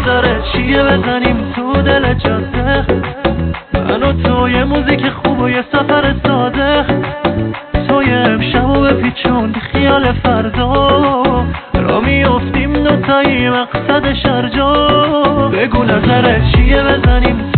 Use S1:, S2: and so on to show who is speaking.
S1: نظرت چیه بزنیم تو دل جاده؟ من و تو یه موزیک خوب و یه سفر ساده، تو یه امشب و بپیچون خیال فردا، را میافتیم دوتایی مقصد شرجا. بگو نظرت چیه بزنیم